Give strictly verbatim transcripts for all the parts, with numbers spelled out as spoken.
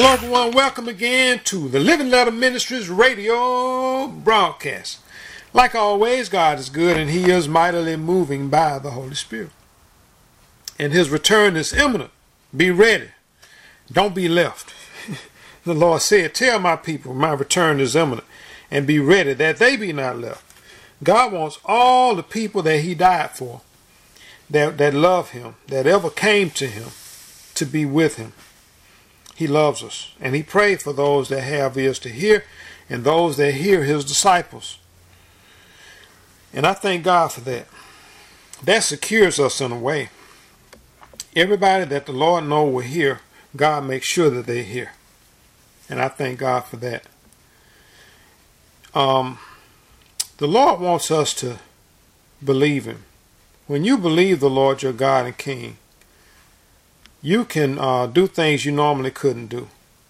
Hello everyone, welcome again to the Living Letter Ministries radio broadcast. Like always, God is good and He is mightily moving by the Holy Spirit. And His return is imminent. Be ready. Don't be left. The Lord said, tell my people my return is imminent, and be ready that they be not left. God wants all the people that He died for, that, that love Him, that ever came to Him, to be with Him. He loves us, and He prayed for those that have ears to hear and those that hear His disciples. And I thank God for that. That secures us in a way. Everybody that the Lord knows will hear, God makes sure that they hear. And I thank God for that. Um, the Lord wants us to believe Him. When you believe the Lord your God and King, you can uh, do things you normally couldn't do.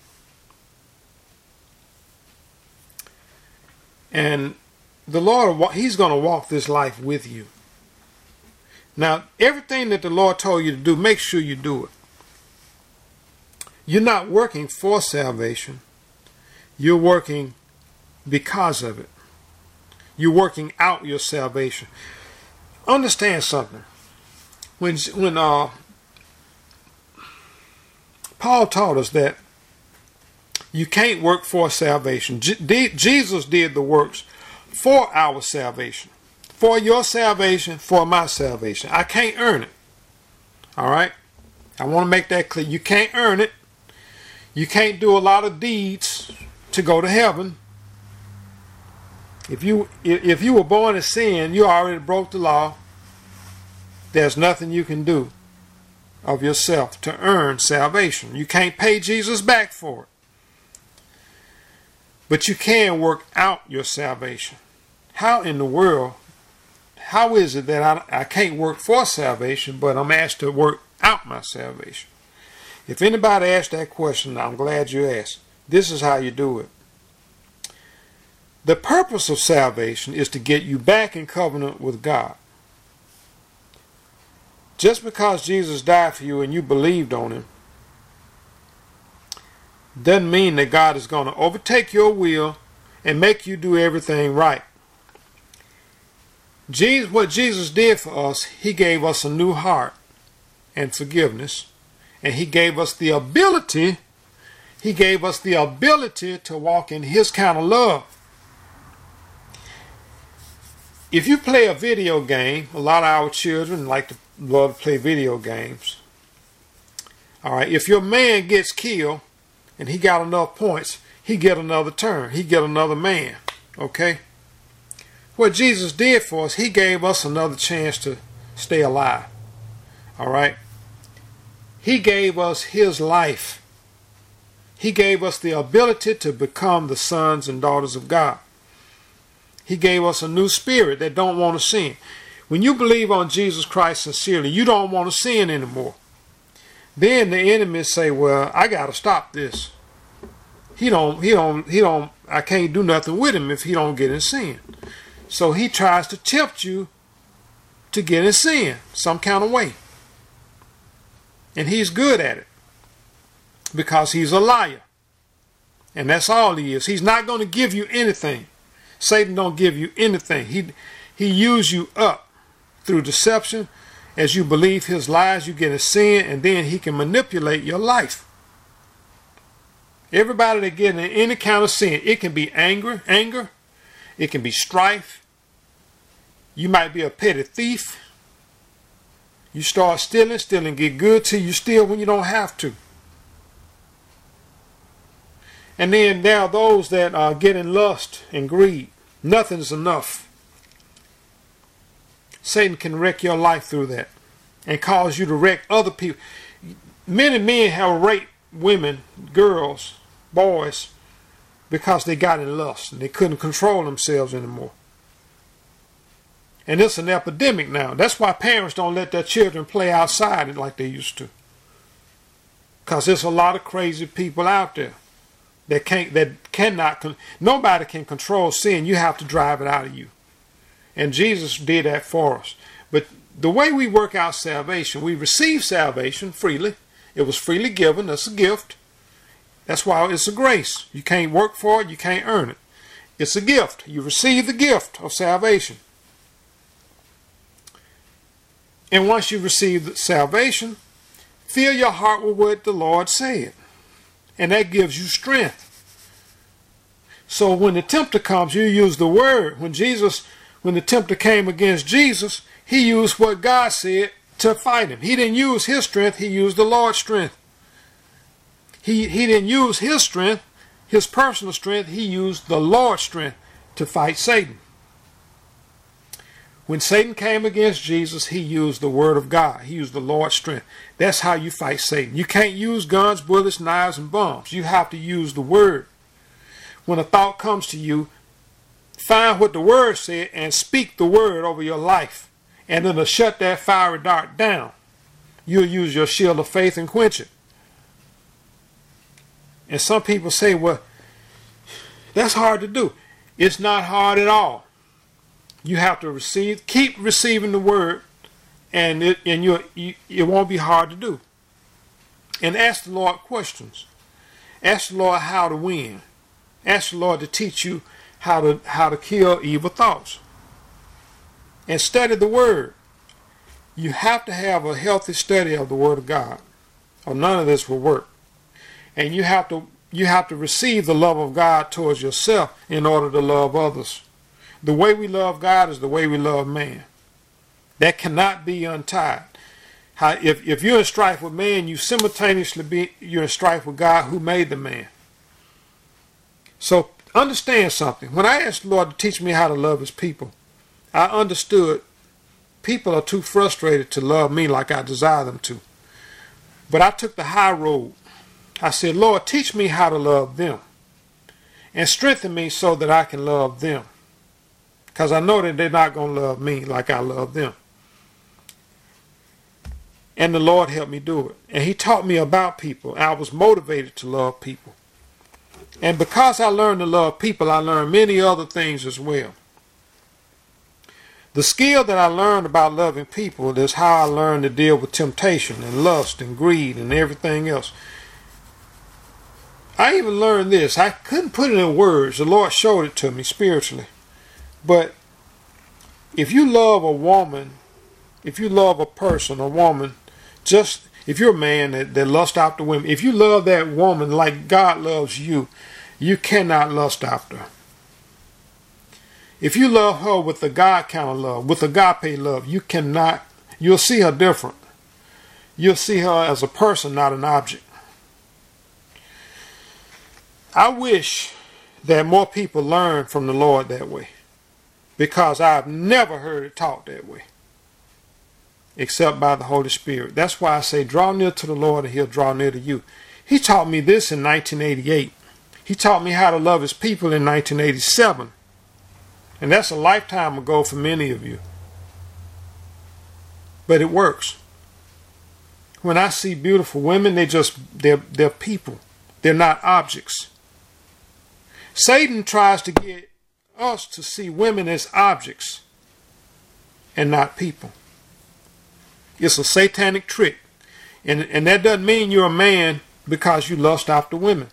And the Lord, He's going to walk this life with you. Now, everything that the Lord told you to do, make sure you do it. You're not working for salvation. You're working because of it. You're working out your salvation. Understand something. When, when uh, Paul taught us that you can't work for salvation. Je Jesus did the works for our salvation. For your salvation, for my salvation. I can't earn it. Alright? I want to make that clear. You can't earn it. You can't do a lot of deeds to go to heaven. If you, if you were born in sin, you already broke the law. There's nothing you can do of yourself to earn salvation. You can't pay Jesus back for it. But you can work out your salvation. How in the world, how is it that I, I can't work for salvation, but I'm asked to work out my salvation? If anybody asked that question, I'm glad you asked. This is how you do it. The purpose of salvation is to get you back in covenant with God. Just because Jesus died for you and you believed on Him doesn't mean that God is going to overtake your will and make you do everything right. Jesus, what Jesus did for us, He gave us a new heart and forgiveness. And He gave us the ability, He gave us the ability to walk in His kind of love. If you play a video game, a lot of our children like to love to play video games. Alright, if your man gets killed and he got enough points, he get another turn. He get another man. Okay? What Jesus did for us, He gave us another chance to stay alive. Alright? He gave us His life. He gave us the ability to become the sons and daughters of God. He gave us a new spirit that don't want to sin. When you believe on Jesus Christ sincerely, you don't want to sin anymore. Then the enemies say, well, I got to stop this. He don't, he don't, he don't, I can't do nothing with him if he don't get in sin. So he tries to tempt you to get in sin some kind of way. And he's good at it because he's a liar. And that's all he is. He's not going to give you anything. Satan don't give you anything. He, he uses you up through deception. As you believe his lies, you get in sin, and then he can manipulate your life. Everybody that gets in any kind of sin, it can be anger, anger. It can be strife. You might be a petty thief. You start stealing, stealing get good till you steal when you don't have to. And then there are those that uh, get in lust and greed. Nothing's enough. Satan can wreck your life through that and cause you to wreck other people. Many men have raped women, girls, boys, because they got in lust and they couldn't control themselves anymore. And it's an epidemic now. That's why parents don't let their children play outside like they used to. Because there's a lot of crazy people out there that can't, that cannot, nobody can control sin. You have to drive it out of you. And Jesus did that for us. But the way we work out salvation, we receive salvation freely. It was freely given. That's a gift. That's why it's a grace. You can't work for it. You can't earn it. It's a gift. You receive the gift of salvation. And once you receive salvation, fill your heart with what the Lord said. And that gives you strength. So when the tempter comes, you use the word. When Jesus, when the tempter came against Jesus, he used what God said to fight him. He didn't use his strength. He used the Lord's strength. He, he didn't use his strength, his personal strength. He used the Lord's strength to fight Satan. When Satan came against Jesus, he used the word of God. He used the Lord's strength. That's how you fight Satan. You can't use guns, bullets, knives, and bombs. You have to use the word. When a thought comes to you, find what the word said and speak the word over your life. And it'll shut that fiery dart down. You'll use your shield of faith and quench it. And some people say, well, that's hard to do. It's not hard at all. You have to receive, keep receiving the word, and it and you you it won't be hard to do. And ask the Lord questions. Ask the Lord how to win. Ask the Lord to teach you how to how to kill evil thoughts. And study the word. You have to have a healthy study of the word of God, or none of this will work. And you have to you have to receive the love of God towards yourself in order to love others. The way we love God is the way we love man. That cannot be untied. How, if, if you're in strife with man, you simultaneously be you're in strife with God who made the man. So understand something. When I asked the Lord to teach me how to love his people, I understood people are too frustrated to love me like I desire them to. But I took the high road. I said, Lord, teach me how to love them. And strengthen me so that I can love them. Because I know that they're not going to love me like I love them. And the Lord helped me do it. And he taught me about people. I was motivated to love people. And because I learned to love people, I learned many other things as well. The skill that I learned about loving people is how I learned to deal with temptation and lust and greed and everything else. I even learned this. I couldn't put it in words. The Lord showed it to me spiritually. But if you love a woman, if you love a person, a woman, just if you're a man that, that lusts after women, if you love that woman like God loves you, you cannot lust after her. If you love her with the God kind of love, with agape love, you cannot, you'll see her different. You'll see her as a person, not an object. I wish that more people learn from the Lord that way, because I've never heard it taught that way, except by the Holy Spirit. That's why I say draw near to the Lord and he'll draw near to you. He taught me this in nineteen eighty-eight. He taught me how to love his people in nineteen eighty-seven. And that's a lifetime ago for many of you. But it works. When I see beautiful women, they just, they're, they're people. They're not objects. Satan tries to get us to see women as objects and not people. It's a satanic trick. And, and that doesn't mean you're a man because you lust after women.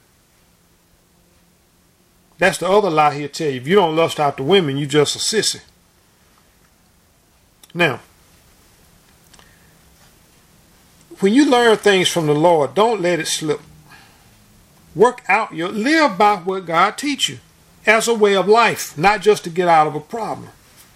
That's the other lie he'll tell you. If you don't lust after women, you're just a sissy. Now, when you learn things from the Lord, don't let it slip. Work out your, live by what God teach you as a way of life, not just to get out of a problem.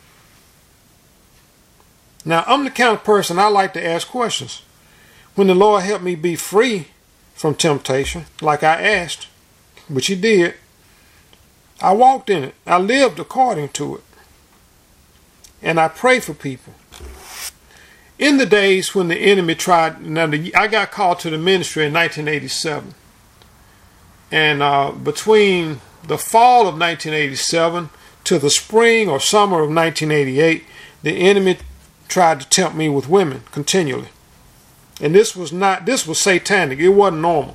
Now, I'm the kind of person I like to ask questions. When the Lord helped me be free from temptation, like I asked, which he did, I walked in it. I lived according to it. And I pray for people. In the days when the enemy tried, now the, I got called to the ministry in nineteen eighty-seven. And uh, between the fall of nineteen eighty-seven to the spring or summer of nineteen eighty-eight, the enemy tried to tempt me with women continually. And this was not, this was satanic. It wasn't normal.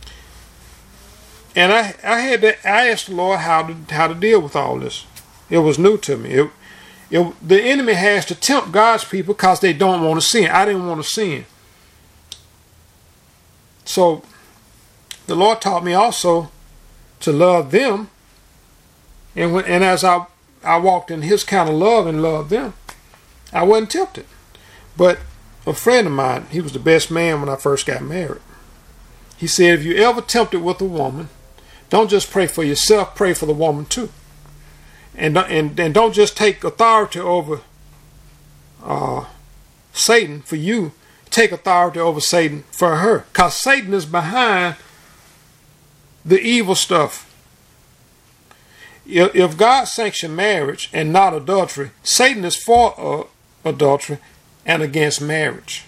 And I, I had to, I asked the Lord how to, how to deal with all this. It was new to me. It, it, the enemy has to tempt God's people because they don't want to sin. I didn't want to sin. So the Lord taught me also to love them. And when, and as I, I walked in his kind of love and loved them, I wasn't tempted. But a friend of mine, he was the best man when I first got married. He said, if you're ever tempted with a woman, don't just pray for yourself, pray for the woman too. And, and, and don't just take authority over uh, Satan for you. Take authority over Satan for her. Because Satan is behind the evil stuff. If, if God sanctioned marriage and not adultery, Satan is for uh, adultery and against marriage.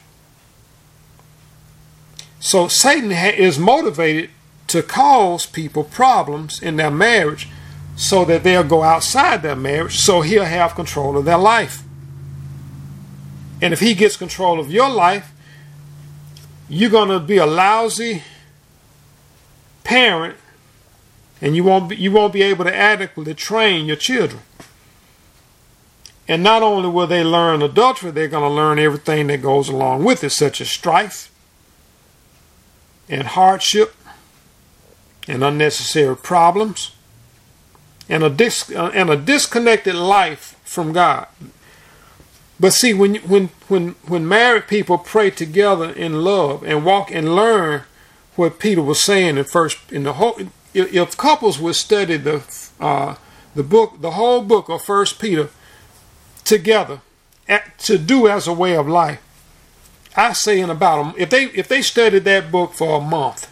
So Satan is motivated to cause people problems in their marriage so that they'll go outside their marriage, so he'll have control of their life. And if he gets control of your life, you're going to be a lousy parent, and you won't be, you won't be able to adequately train your children. And not only will they learn adultery, they're going to learn everything that goes along with it, such as strife and hardship and unnecessary problems and a, dis uh, and a disconnected life from God. But see, when, when, when, when married people pray together in love and walk and learn what Peter was saying in first, in the whole, if, if couples would study the, uh, the book, the whole book of First Peter together at, to do as a way of life, I say in about, a, if they, if they studied that book for a month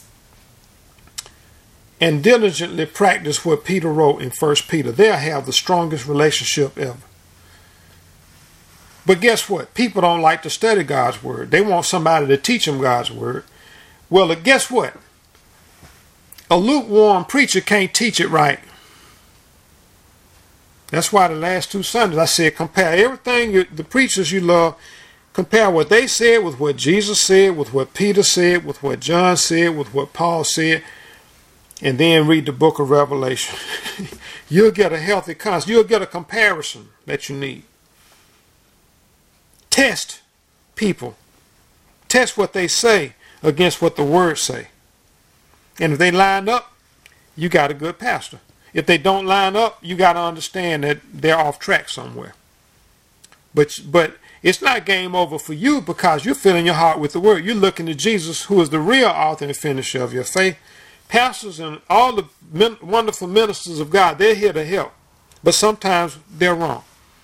and diligently practice what Peter wrote in First Peter, they'll have the strongest relationship ever. But guess what? People don't like to study God's word. They want somebody to teach them God's word. Well, guess what? A lukewarm preacher can't teach it right. That's why the last two Sundays I said compare everything, you, the preachers you love, compare what they said with what Jesus said, with what Peter said, with what John said, with what Paul said, and then read the book of Revelation. You'll get a healthy concept. You'll get a comparison that you need. Test people. Test what they say against what the words say. And if they line up, you got a good pastor. If they don't line up, you got to understand that they're off track somewhere. But but it's not game over for you, because you're filling your heart with the word. You're looking to Jesus, who is the real author and finisher of your faith. Pastors and all the min wonderful ministers of God, they're here to help. But sometimes they're wrong.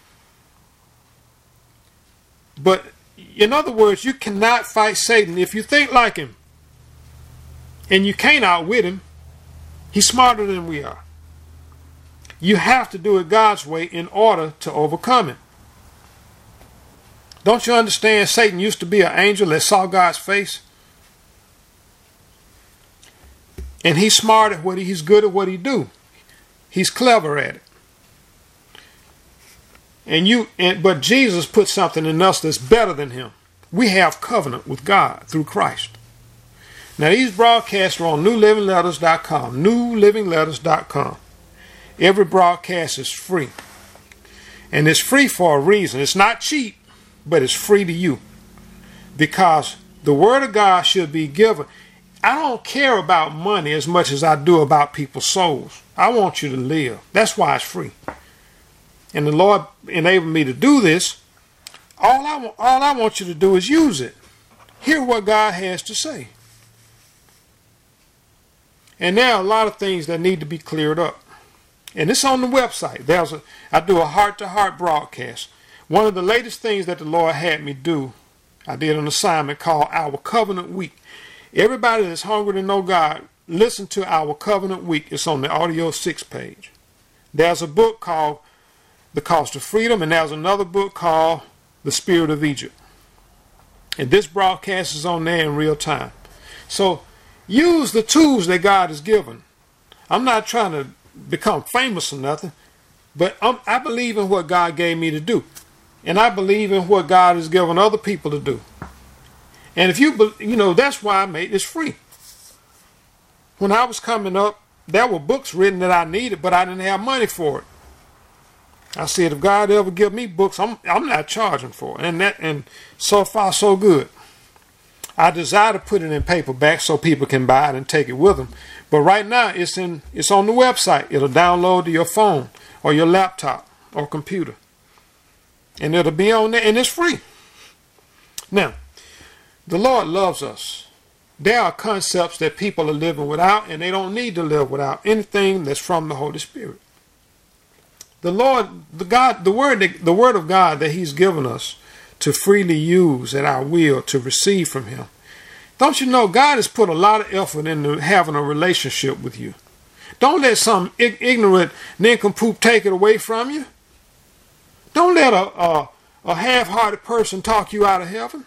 But in other words, you cannot fight Satan if you think like him. And you can't outwit him. He's smarter than we are. You have to do it God's way in order to overcome him. Don't you understand? Satan used to be an angel that saw God's face. And he's smart at what he, he's good at what he do. He's clever at it. And you, and, but Jesus put something in us that's better than him. We have covenant with God through Christ. Now these broadcasts are on new living letters dot com. new living letters dot com. Every broadcast is free. And it's free for a reason. It's not cheap, but it's free to you. Because the word of God should be given. I don't care about money as much as I do about people's souls. I want you to live. That's why it's free. And the Lord enabled me to do this. All I, all I want you to do is use it. Hear what God has to say. And there are a lot of things that need to be cleared up. And it's on the website. There's a, I do a heart-to-heart broadcast. One of the latest things that the Lord had me do, I did an assignment called Our Covenant Week. Everybody that's hungry to know God, listen to Our Covenant Week. It's on the Audio six page. There's a book called The Cost of Freedom, and there's another book called The Spirit of Egypt. And this broadcast is on there in real time. So use the tools that God has given. I'm not trying to become famous or nothing, but I'm, I believe in what God gave me to do. And I believe in what God has given other people to do. And if you, you know, that's why I made this free. When I was coming up, there were books written that I needed, but I didn't have money for it. I said, if God ever give me books, I'm I'm not charging for it. And that, and so far so good. I desire to put it in paperback so people can buy it and take it with them. But right now it's in it's on the website. It'll download to your phone or your laptop or computer. And it'll be on there and it's free. Now, the Lord loves us. There are concepts that people are living without, and they don't need to live without anything that's from the Holy Spirit. The Lord, the God, the word, the word of God that He's given us to freely use at our will to receive from Him. Don't you know God has put a lot of effort into having a relationship with you? Don't let some ignorant nincompoop take it away from you. Don't let a, a, a half-hearted person talk you out of heaven.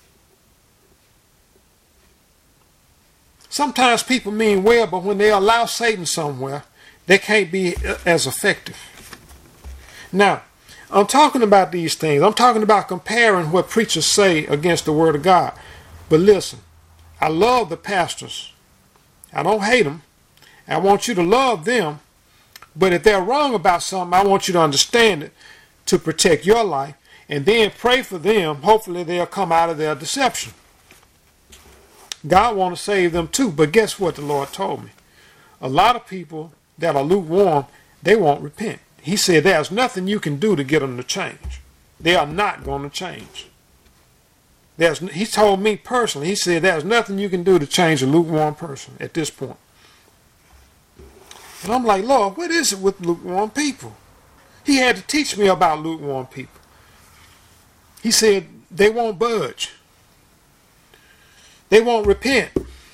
Sometimes people mean well, but when they allow Satan somewhere, they can't be as effective. Now, I'm talking about these things. I'm talking about comparing what preachers say against the Word of God. But listen, I love the pastors. I don't hate them. I want you to love them. But if they're wrong about something, I want you to understand it to protect your life. And then pray for them. Hopefully they'll come out of their deception. God wants to save them too. But guess what the Lord told me? A lot of people that are lukewarm, they won't repent. He said there's nothing you can do to get them to change. They are not going to change. There's, he told me personally, he said there's nothing you can do to change a lukewarm person at this point. And I'm like, Lord, what is it with lukewarm people? He had to teach me about lukewarm people. He said they won't budge. They won't repent.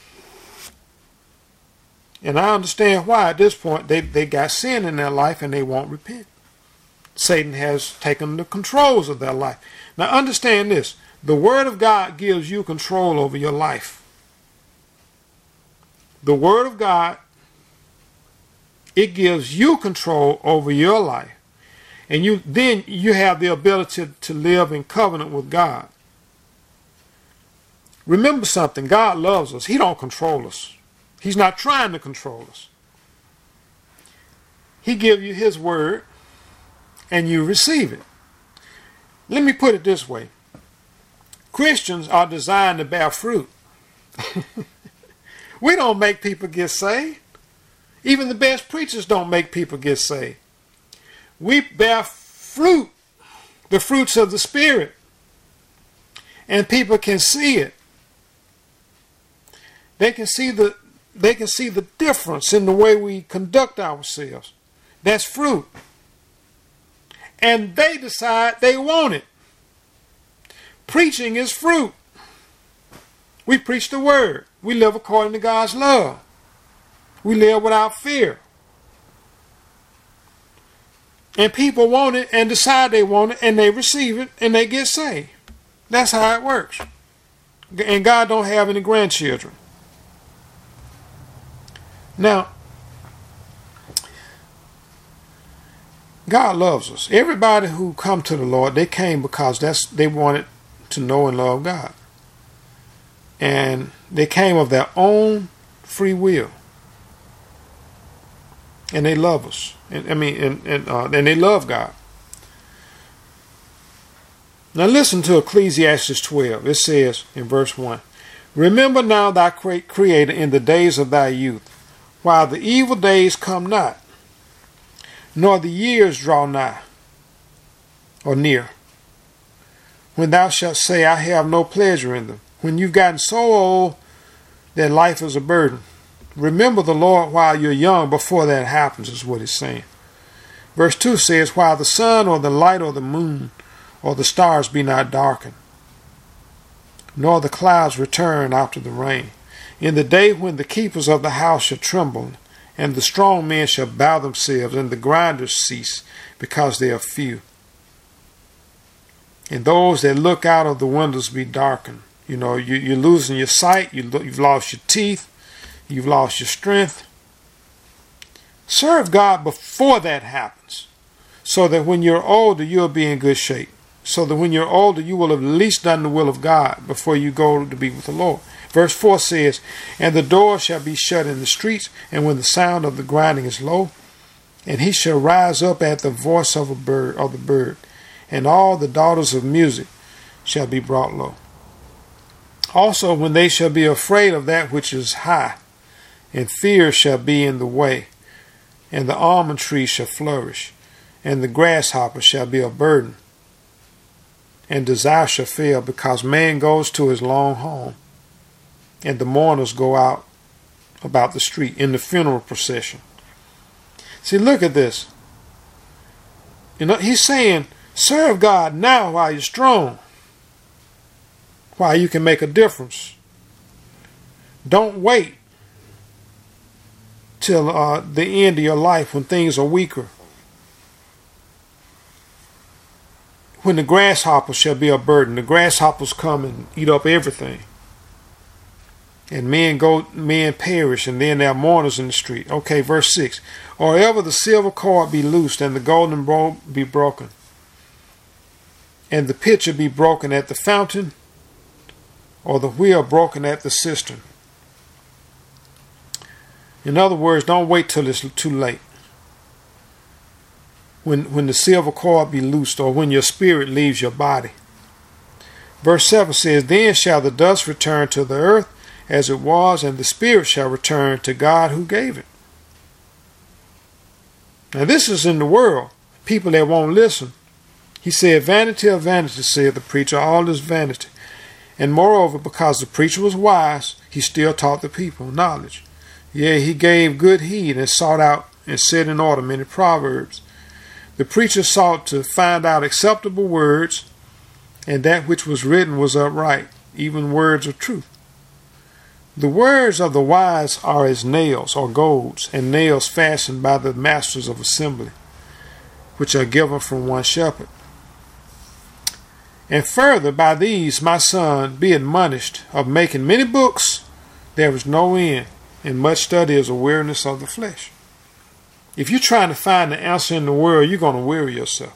And I understand why at this point. They, they got sin in their life and they won't repent. Satan has taken the controls of their life. Now understand this. The Word of God gives you control over your life. The Word of God, it gives you control over your life. And you then you have the ability to live in covenant with God. Remember something, God loves us. He don't control us. He's not trying to control us. He gives you His word and you receive it. Let me put it this way. Christians are designed to bear fruit. We don't make people get saved. Even the best preachers don't make people get saved. We bear fruit, the fruits of the Spirit. And people can see it. They can see the they can see the difference in the way we conduct ourselves. That's fruit. And they decide they want it. Preaching is fruit. We preach the word. We live according to God's love. We live without fear. And people want it and decide they want it and they receive it and they get saved. That's how it works. And God don't have any grandchildren. Now, God loves us. Everybody who come to the Lord, they came because that's they wanted to know and love God. And they came of their own free will. And they love us. And I mean, and, and, uh, and they love God. Now listen to Ecclesiastes twelve. It says in verse one, remember now thy Creator in the days of thy youth, while the evil days come not, nor the years draw nigh or near, when thou shalt say, I have no pleasure in them, when you've gotten so old that life is a burden. Remember the Lord while you're young before that happens, is what it's saying. Verse two says, while the sun or the light or the moon or the stars be not darkened, nor the clouds return after the rain, in the day when the keepers of the house shall tremble, and the strong men shall bow themselves, and the grinders cease, because they are few. And those that look out of the windows be darkened. You know, you, you're losing your sight, you, you've lost your teeth, you've lost your strength. Serve God before that happens, so that when you're older, you'll be in good shape. So that when you're older, you will have at least done the will of God before you go to be with the Lord. Verse four says, and the door shall be shut in the streets, and when the sound of the grinding is low, and he shall rise up at the voice of a bird of the bird, and all the daughters of music shall be brought low. Also, when they shall be afraid of that which is high, and fear shall be in the way, and the almond tree shall flourish, and the grasshopper shall be a burden, and desire shall fail, because man goes to his long home, and the mourners go out about the street in the funeral procession. See, look at this. You know, he's saying, serve God now while you're strong, while you can make a difference. Don't wait till uh, the end of your life when things are weaker. When the grasshoppers shall be a burden, the grasshoppers come and eat up everything. And men go, men perish, and then there are mourners in the street. Okay, verse six. Or ever the silver cord be loosed, and the golden bowl be broken, and the pitcher be broken at the fountain, or the wheel broken at the cistern. In other words, don't wait till it's too late. When, when the silver cord be loosed, or when your spirit leaves your body. Verse seven says, then shall the dust return to the earth as it was, and the spirit shall return to God who gave it. Now this is in the world. People that won't listen. He said, vanity of vanity, said the preacher, all is vanity. And moreover, because the preacher was wise, he still taught the people knowledge. Yea, he gave good heed and sought out and set in order many proverbs. The preacher sought to find out acceptable words, and that which was written was upright, even words of truth. The words of the wise are as nails or golds, and nails fastened by the masters of assembly, which are given from one shepherd. And further, by these, my son, be admonished of making many books, there is no end, and much study is a weariness of the flesh. If you're trying to find the answer in the world, you're going to weary yourself.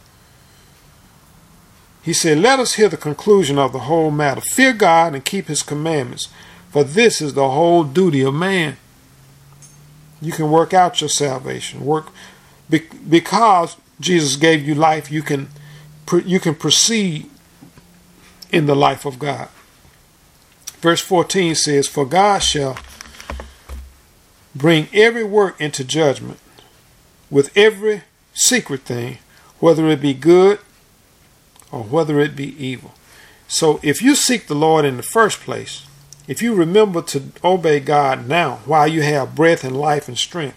He said, let us hear the conclusion of the whole matter. Fear God and keep his commandments, for this is the whole duty of man. You can work out your salvation. Work because Jesus gave you life. You can you can proceed in the life of God. Verse fourteen says, for God shall bring every work into judgment with every secret thing, whether it be good or whether it be evil. So if you seek the Lord in the first place, if you remember to obey God now while you have breath and life and strength,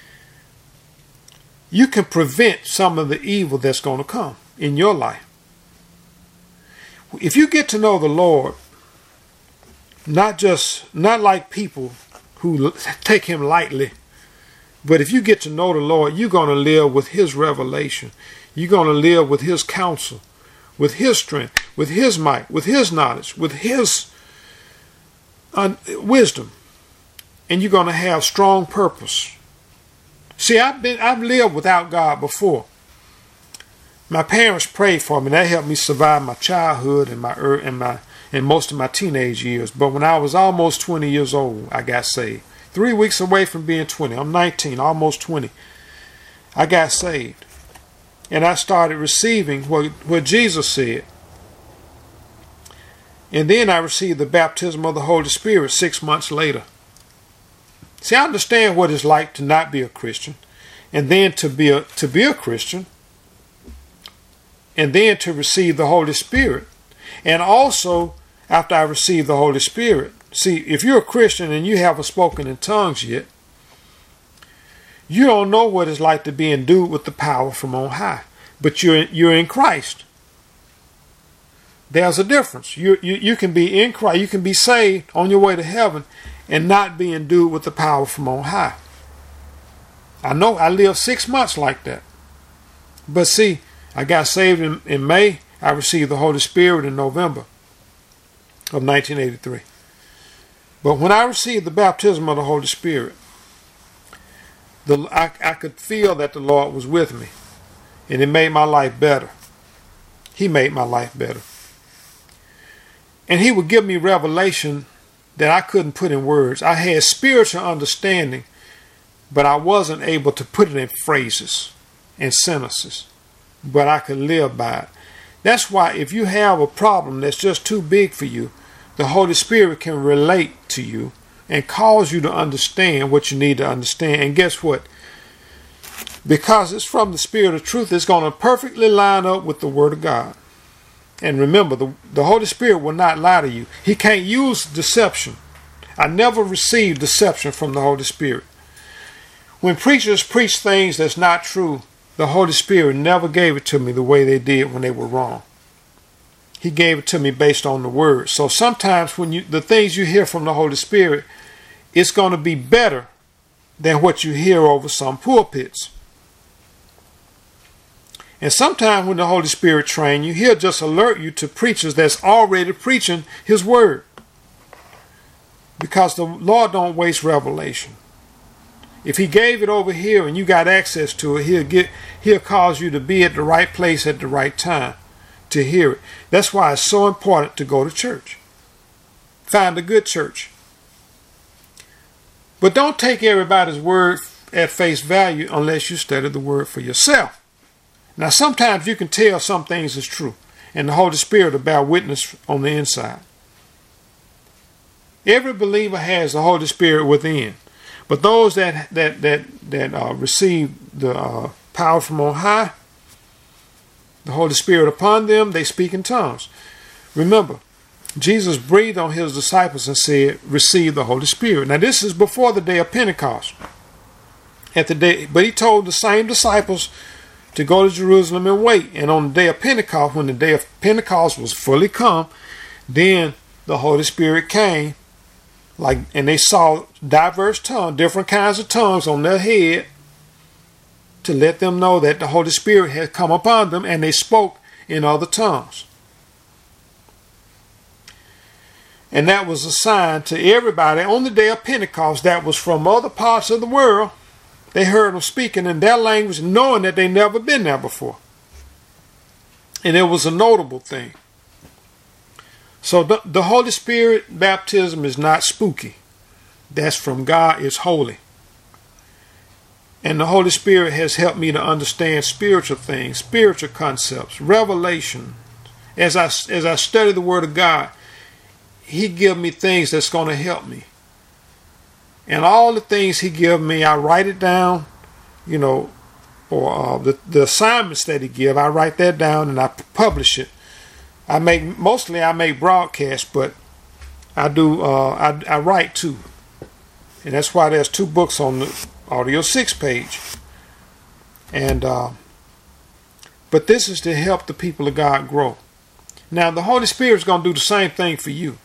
you can prevent some of the evil that's going to come in your life. If you get to know the Lord, not just, not like people who take him lightly, but if you get to know the Lord, you're going to live with his revelation. You're going to live with his counsel, with his strength, with his might, with his knowledge, with his uh, wisdom. And you're going to have strong purpose. See, I've been, I've lived without God before. My parents prayed for me. That helped me survive my childhood and my and my and most of my teenage years. But when I was almost twenty years old, I got saved. Three weeks away from being twenty. I'm nineteen, almost twenty. I got saved. And I started receiving what, what Jesus said. And then I received the baptism of the Holy Spirit six months later. See, I understand what it's like to not be a Christian, and then to be a, to be a Christian, and then to receive the Holy Spirit. And also, after I received the Holy Spirit, see, if you're a Christian and you haven't spoken in tongues yet, you don't know what it's like to be endued with the power from on high. But you're, you're in Christ. There's a difference. You, you, you can be in Christ, you can be saved on your way to heaven and not be endued with the power from on high. I know I lived six months like that. But see, I got saved in, in May. I received the Holy Spirit in November of nineteen eighty-three. But when I received the baptism of the Holy Spirit, the, I, I could feel that the Lord was with me. And it made my life better. He made my life better. And he would give me revelation that I couldn't put in words. I had spiritual understanding, but I wasn't able to put it in phrases and sentences. But I could live by it. That's why if you have a problem that's just too big for you, the Holy Spirit can relate to you and cause you to understand what you need to understand. And guess what? Because it's from the Spirit of truth, it's going to perfectly line up with the Word of God. And remember, the, the Holy Spirit will not lie to you. He can't use deception. I never received deception from the Holy Spirit. When preachers preach things that's not true, the Holy Spirit never gave it to me the way they did when they were wrong. He gave it to me based on the Word. So sometimes when you the things you hear from the Holy Spirit, it's going to be better than what you hear over some pulpits. And sometimes when the Holy Spirit trains you, He'll just alert you to preachers that's already preaching His Word. Because the Lord don't waste revelation. If He gave it over here and you got access to it, He'll get He'll cause you to be at the right place at the right time to hear it. That's why it's so important to go to church. Find a good church. But don't take everybody's word at face value unless you study the Word for yourself. Now sometimes you can tell some things is true, and the Holy Spirit will bear witness on the inside. Every believer has the Holy Spirit within. But those that that that that uh, receive the uh, power from on high, the Holy Spirit upon them, they speak in tongues. Remember, Jesus breathed on His disciples and said, "Receive the Holy Spirit." Now this is before the day of Pentecost. At the day, but He told the same disciples to go to Jerusalem and wait. And on the day of Pentecost, when the day of Pentecost was fully come, then the Holy Spirit came. Like, and they saw diverse tongues, different kinds of tongues on their head to let them know that the Holy Spirit had come upon them, and they spoke in other tongues. And that was a sign to everybody on the day of Pentecost that was from other parts of the world. They heard them speaking in their language, knowing that they never been there before. And it was a notable thing. So the, the Holy Spirit baptism is not spooky. That's from God. It's holy. And the Holy Spirit has helped me to understand spiritual things, spiritual concepts, revelation. As I, as I study the Word of God, He gives me things that's going to help me. And all the things He gives me, I write it down, you know, or uh, the, the assignments that He gives, I write that down and I publish it. I make, mostly I make broadcasts, but I do, uh, I, I write too. And that's why there's two books on the Audio six page. And, uh, but this is to help the people of God grow. Now, the Holy Spirit is going to do the same thing for you.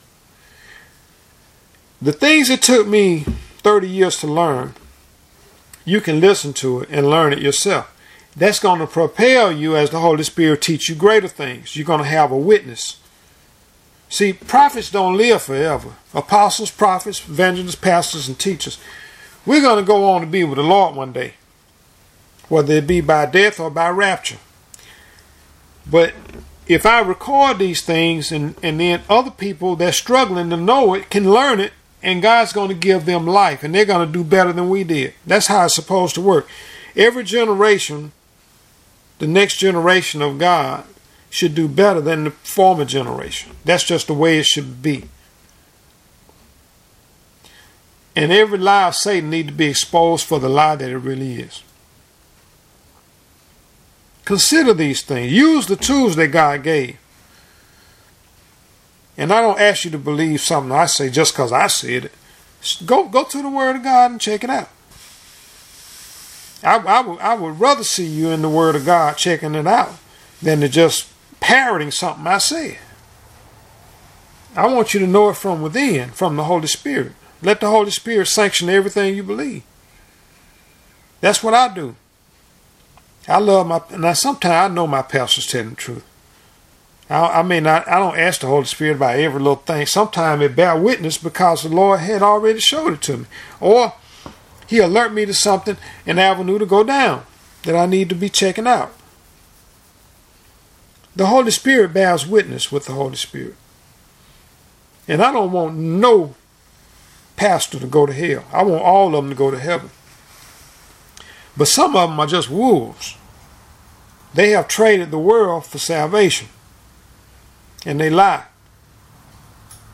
The things it took me thirty years to learn, you can listen to it and learn it yourself. That's going to propel you as the Holy Spirit teach you greater things. You're going to have a witness. See, prophets don't live forever. Apostles, prophets, evangelists, pastors, and teachers. We're going to go on to be with the Lord one day, whether it be by death or by rapture. But if I record these things and, and then other people that's struggling to know it can learn it, and God's going to give them life, and they're going to do better than we did. That's how it's supposed to work. Every generation, the next generation of God, should do better than the former generation. That's just the way it should be. And every lie of Satan needs to be exposed for the lie that it really is. Consider these things. Use the tools that God gave. And I don't ask you to believe something I say just because I said it. Go, go to the Word of God and check it out. I, I, would, I would rather see you in the Word of God checking it out than to just parroting something I said. I want you to know it from within, from the Holy Spirit. Let the Holy Spirit sanction everything you believe. That's what I do. I love my, now sometimes I know my pastor's telling the truth. I, I mean, I, I don't ask the Holy Spirit about every little thing. Sometimes it bear witness because the Lord had already showed it to me. Or He alert me to something, an avenue to go down that I need to be checking out. The Holy Spirit bears witness with the Holy Spirit. And I don't want no pastor to go to hell. I want all of them to go to heaven. But some of them are just wolves. They have traded the world for salvation. And they lie.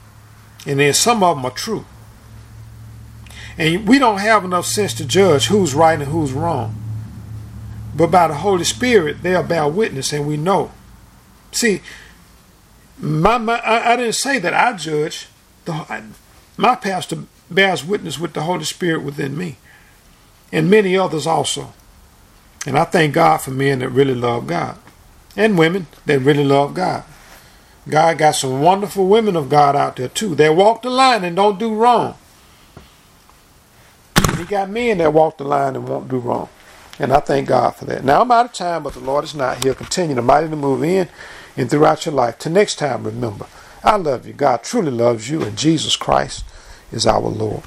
And then some of them are true. And we don't have enough sense to judge who's right and who's wrong. But by the Holy Spirit, they'll bear witness, and we know. See, my, my I, I didn't say that I judge. The, I, my pastor bears witness with the Holy Spirit within me. And many others also. And I thank God for men that really love God. And women that really love God. God got some wonderful women of God out there too. They walk the line and don't do wrong. And he got men that walk the line and won't do wrong. And I thank God for that. Now I'm out of time, but the Lord is not. He'll continue to mighty to move in and throughout your life. Till next time, remember, I love you. God truly loves you, and Jesus Christ is our Lord.